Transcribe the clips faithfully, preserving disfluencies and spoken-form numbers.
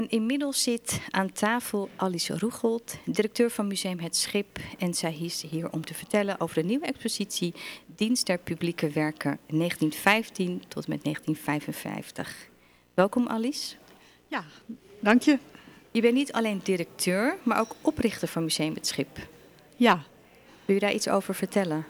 Inmiddels zit aan tafel Alice Roegold, directeur van Museum Het Schip. En zij is hier om te vertellen over de nieuwe expositie Dienst der Publieke Werken negentien vijftien tot met negentien vijfenvijftig. Welkom Alice. Ja, dank je. Je bent niet alleen directeur, maar ook oprichter van Museum Het Schip. Ja. Wil je daar iets over vertellen?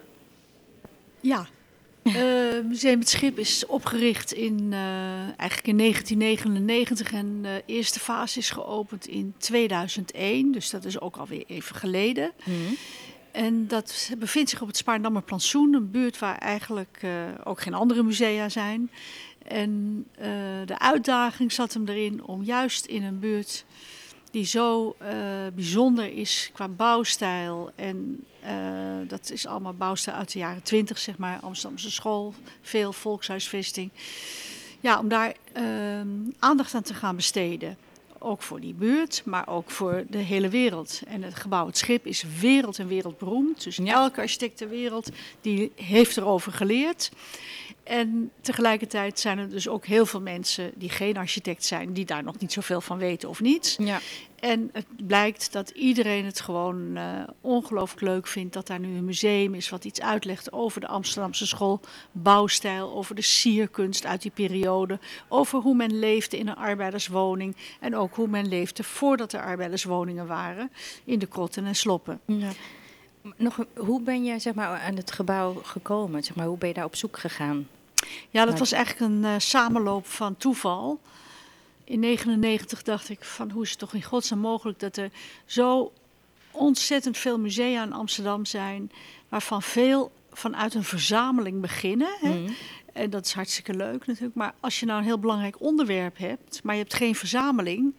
Ja. Uh, Museum Het Schip is opgericht in, uh, eigenlijk in negentien negenennegentig en de eerste fase is geopend in tweeduizend één. Dus dat is ook alweer even geleden. Mm. En dat bevindt zich op het Spaarndammerplantsoen, een buurt waar eigenlijk uh, ook geen andere musea zijn. En uh, de uitdaging zat hem erin om juist in een buurt die zo uh, bijzonder is qua bouwstijl. En uh, dat is allemaal bouwstijl uit de jaren twintig, zeg maar. Amsterdamse school, veel volkshuisvesting. Ja, om daar uh, aandacht aan te gaan besteden. Ook voor die buurt, maar ook voor de hele wereld. En het gebouw Het Schip is wereld en wereldberoemd. Dus ja. Elke architect ter wereld die heeft erover geleerd. En tegelijkertijd zijn er dus ook heel veel mensen die geen architect zijn, die daar nog niet zoveel van weten of niets. Ja. En het blijkt dat iedereen het gewoon uh, ongelooflijk leuk vindt dat daar nu een museum is wat iets uitlegt over de Amsterdamse school, bouwstijl, over de sierkunst uit die periode, over hoe men leefde in een arbeiderswoning en ook hoe men leefde voordat er arbeiderswoningen waren in de krotten en sloppen. Ja. Nog, hoe ben je zeg maar, aan het gebouw gekomen? Zeg maar, hoe ben je daar op zoek gegaan? Ja, dat was eigenlijk een uh, samenloop van toeval. In negentien negenennegentig dacht ik van hoe is het toch in godsnaam mogelijk dat er zo ontzettend veel musea in Amsterdam zijn, waarvan veel vanuit een verzameling beginnen. Hè? Mm. En dat is hartstikke leuk natuurlijk. Maar als je nou een heel belangrijk onderwerp hebt, maar je hebt geen verzameling,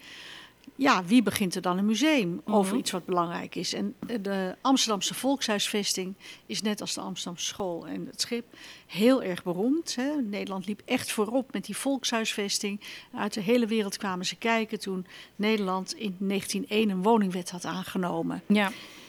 ja, wie begint er dan een museum over mm-hmm. iets wat belangrijk is? En de Amsterdamse volkshuisvesting is net als de Amsterdamse school en Het Schip heel erg beroemd. Hè? Nederland liep echt voorop met die volkshuisvesting. Uit de hele wereld kwamen ze kijken toen Nederland in negentien één een woningwet had aangenomen. Ja.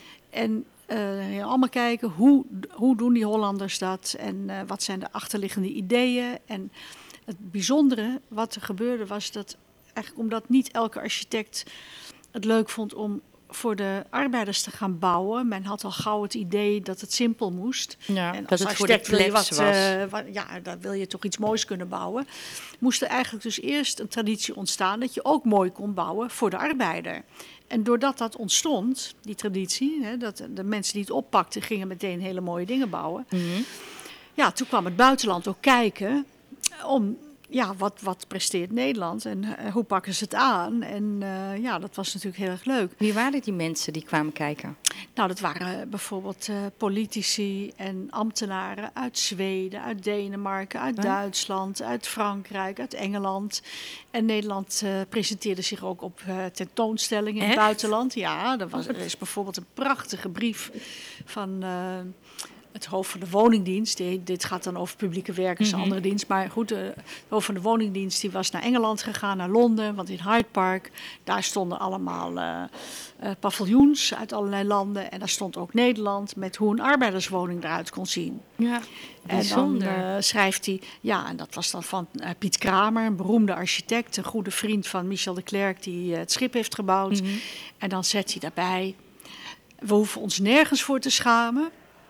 En uh, ja, allemaal kijken hoe, hoe doen die Hollanders dat en uh, wat zijn de achterliggende ideeën. En het bijzondere wat er gebeurde was dat eigenlijk omdat niet elke architect het leuk vond om voor de arbeiders te gaan bouwen. Men had al gauw het idee dat het simpel moest. Ja, en als als architect wil je wat, uh, wat, ja, dan wil je toch iets moois kunnen bouwen. Moest er eigenlijk dus eerst een traditie ontstaan dat je ook mooi kon bouwen voor de arbeider. En doordat dat ontstond, die traditie, hè, dat de mensen die het oppakten gingen meteen hele mooie dingen bouwen. Mm-hmm. Ja, toen kwam het buitenland ook kijken om ja, wat, wat presteert Nederland en uh, hoe pakken ze het aan? En uh, ja, dat was natuurlijk heel erg leuk. Wie waren die mensen die kwamen kijken? Nou, dat waren bijvoorbeeld uh, politici en ambtenaren uit Zweden, uit Denemarken, uit huh? Duitsland, uit Frankrijk, uit Engeland. En Nederland uh, presenteerde zich ook op uh, tentoonstellingen in het buitenland. Ja, er, was, er is bijvoorbeeld een prachtige brief van Uh, het hoofd van de woningdienst, die, dit gaat dan over publieke werken, is een andere dienst. Maar goed, uh, het hoofd van de woningdienst die was naar Engeland gegaan, naar Londen. Want in Hyde Park, daar stonden allemaal uh, uh, paviljoens uit allerlei landen. En daar stond ook Nederland met hoe een arbeiderswoning eruit kon zien. Ja, en dan uh, schrijft hij, ja, en dat was dan van uh, Piet Kramer, een beroemde architect, een goede vriend van Michel de Clercq, die uh, het schip heeft gebouwd. Mm-hmm. En dan zet hij daarbij, we hoeven ons nergens voor te schamen.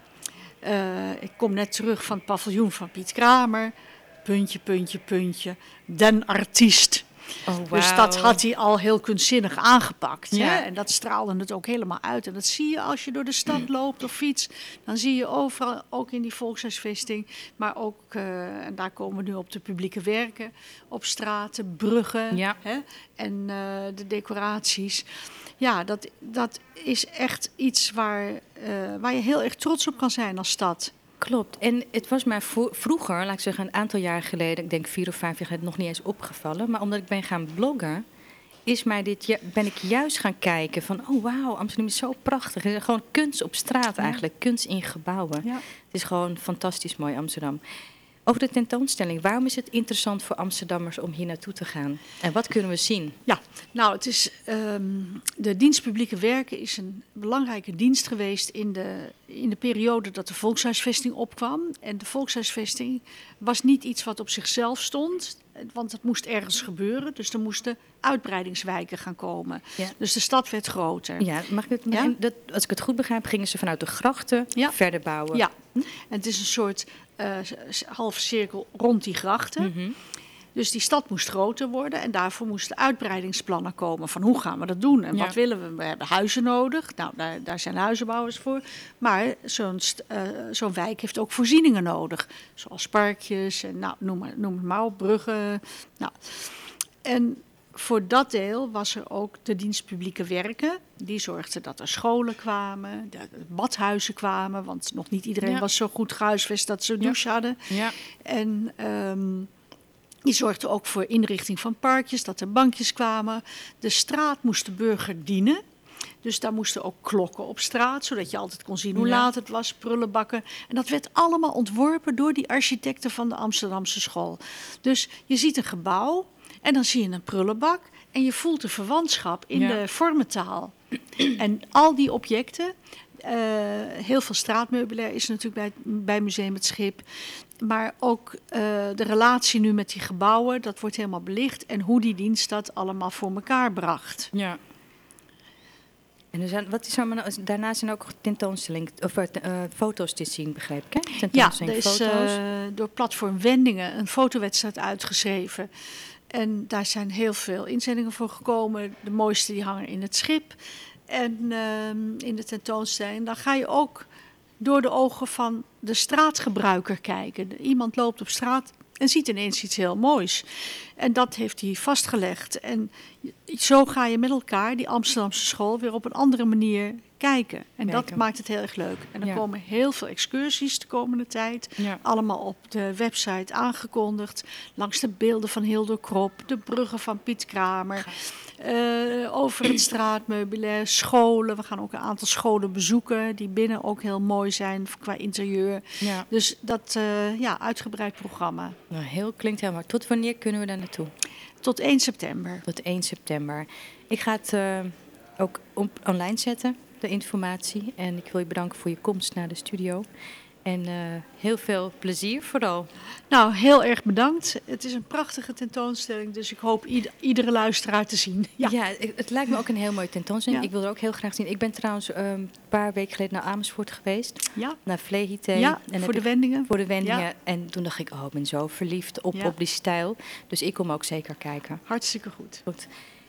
Uh, ik kom net terug van het paviljoen van Piet Kramer. Puntje, puntje, puntje. Den artiest. Oh, wow. Dus dat had hij al heel kunstzinnig aangepakt. Ja. Hè? En dat straalde het ook helemaal uit. En dat zie je als je door de stad loopt of fietst. Dan zie je overal, ook in die volkshuisvesting. Maar ook, uh, en daar komen we nu op de publieke werken. Op straten, bruggen. Ja. Hè? En uh, de decoraties. Ja, dat, dat is echt iets waar, uh, waar je heel erg trots op kan zijn als stad. Klopt. En het was mij vo- vroeger, laat ik zeggen een aantal jaar geleden, ik denk vier of vijf jaar geleden, nog niet eens opgevallen. Maar omdat ik ben gaan bloggen, is mij dit ja, ben ik juist gaan kijken van, oh wauw, Amsterdam is zo prachtig. Het is gewoon kunst op straat eigenlijk, ja. Kunst in gebouwen. Ja. Het is gewoon fantastisch mooi Amsterdam. Over de tentoonstelling, waarom is het interessant voor Amsterdammers om hier naartoe te gaan? En wat kunnen we zien? Ja, nou, het is, um, de dienst publieke werken is een belangrijke dienst geweest in de, in de periode dat de volkshuisvesting opkwam. En de volkshuisvesting was niet iets wat op zichzelf stond, want het moest ergens gebeuren. Dus er moesten uitbreidingswijken gaan komen. Ja. Dus de stad werd groter. Ja, mag ik het, ja? Dat, als ik het goed begrijp, gingen ze vanuit de grachten ja. verder bouwen. Ja, en het is een soort uh, halve cirkel rond die grachten. Mm-hmm. Dus die stad moest groter worden en daarvoor moesten uitbreidingsplannen komen. Van hoe gaan we dat doen en ja. wat willen we? We hebben huizen nodig, nou daar, daar zijn huizenbouwers voor. Maar zo'n, uh, zo'n wijk heeft ook voorzieningen nodig. Zoals parkjes en nou, noem, maar, noem het maar op, bruggen. Nou. En voor dat deel was er ook de dienst publieke werken. Die zorgde dat er scholen kwamen, de badhuizen kwamen. Want nog niet iedereen ja. was zo goed gehuisvest dat ze een douche ja. hadden. Ja. En um, die zorgde ook voor inrichting van parkjes, dat er bankjes kwamen. De straat moest de burger dienen. Dus daar moesten ook klokken op straat, zodat je altijd kon zien hoe ja. laat het was, prullenbakken. En dat werd allemaal ontworpen door die architecten van de Amsterdamse school. Dus je ziet een gebouw en dan zie je een prullenbak en je voelt de verwantschap in ja. de vormentaal. En al die objecten, uh, heel veel straatmeubilair is natuurlijk bij, bij Museum Het Schip. Maar ook uh, de relatie nu met die gebouwen, dat wordt helemaal belicht. En hoe die dienst dat allemaal voor elkaar bracht. Ja. En er zijn, wat is er, daarna zijn ook tentoonstellingen of uh, foto's te zien, begrijp ik, hè? Ja, er is uh, door platform Wendingen een fotowedstrijd uitgeschreven. En daar zijn heel veel inzendingen voor gekomen. De mooiste die hangen in het schip en uh, in de tentoonstelling. Dan ga je ook door de ogen van de straatgebruiker kijken. Iemand loopt op straat en ziet ineens iets heel moois. En dat heeft hij vastgelegd. En zo ga je met elkaar die Amsterdamse school weer op een andere manier kijken. En kijken. Dat maakt het heel erg leuk. En er ja. komen heel veel excursies de komende tijd. Ja. Allemaal op de website aangekondigd. Langs de beelden van Hildur Krop, de bruggen van Piet Kramer. Uh, over het straatmeubilair, scholen. We gaan ook een aantal scholen bezoeken die binnen ook heel mooi zijn qua interieur. Ja. Dus dat uh, ja, uitgebreid programma. Nou, heel klinkt heel mooi. Tot wanneer kunnen we daar naartoe? Tot één september. Tot één september. Ik ga het uh, ook op online zetten, de informatie. En ik wil je bedanken voor je komst naar de studio. En uh, heel veel plezier vooral. Nou, heel erg bedankt. Het is een prachtige tentoonstelling, dus ik hoop ieder, iedere luisteraar te zien. Ja, ja het, het lijkt me ook een heel mooie tentoonstelling. Ja. Ik wil er ook heel graag zien. Ik ben trouwens um, een paar weken geleden naar Amersfoort geweest. Ja. Naar Vlehite. Ja, en voor de Wendingen. Voor de Wendingen. Ja. En toen dacht ik, oh, ik ben zo verliefd op, ja. op die stijl. Dus ik kom ook zeker kijken. Hartstikke goed. Goed.